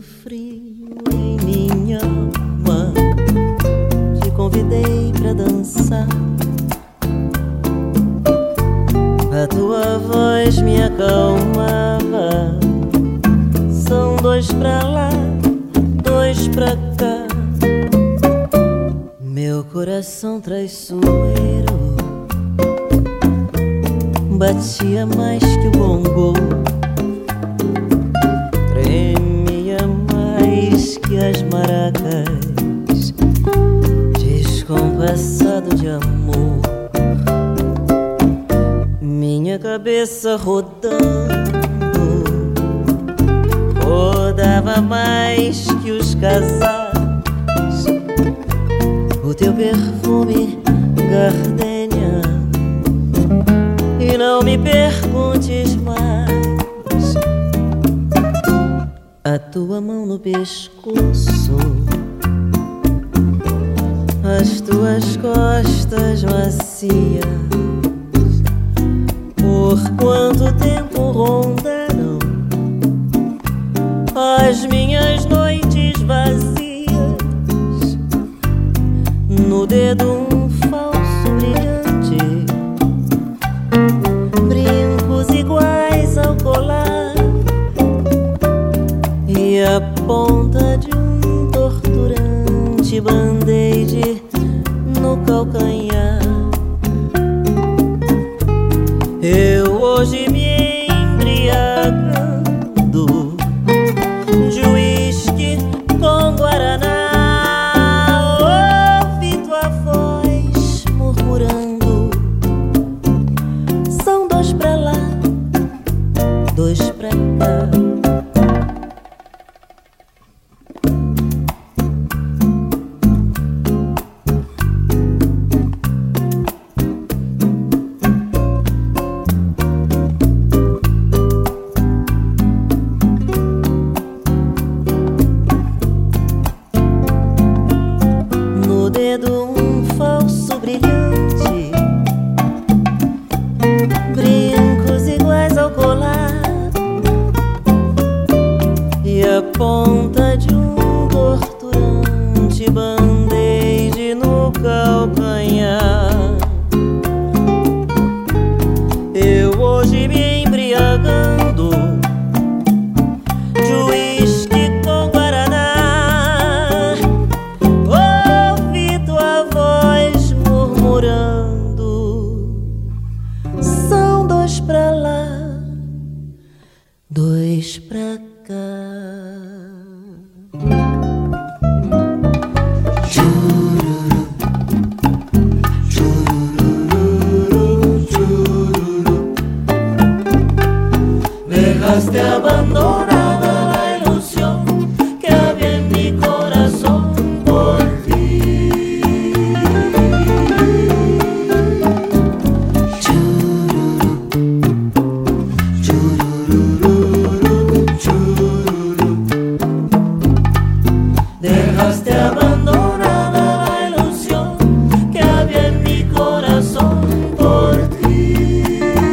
frio em minha alma, te convidei pra dançar. A tua voz me acalmava. São dois pra lá, dois pra cá. Meu coração traiçoeiro batia mais que o bongo, tremia mais que as maracas, descompassado de amor. Minha cabeça rodando rodava mais que os casais. O teu perfume, gardenia. E não me perguntes mais. A tua mão no pescoço, as tuas costas macias. Por quanto tempo rondaram as minhas noites vazias? No dedo um falso brilhante, brincos iguais ao colar, e a ponta de um torturante band-aid no calcanhar. Eu hoje me embriagando de uísque com guaraná, ouvi tua voz murmurando. São dois pra lá, dois pra cá. Um falso brilhante, brincos iguais ao colar, e a ponta de um torturante band-aid no calcanhar. Eu hoje me embriagando de uísque com guaraná, são dois pra lá, dois pra cá. Chururu, chururu, chururu. Dejaste abandonada la ilusión que había en mi corazón por ti. Dejaste abandonada la ilusión que había en mi corazón por ti.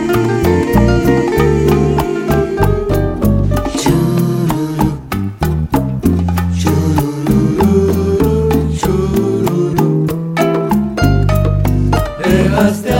Chururu, chururu, chururu. Dejaste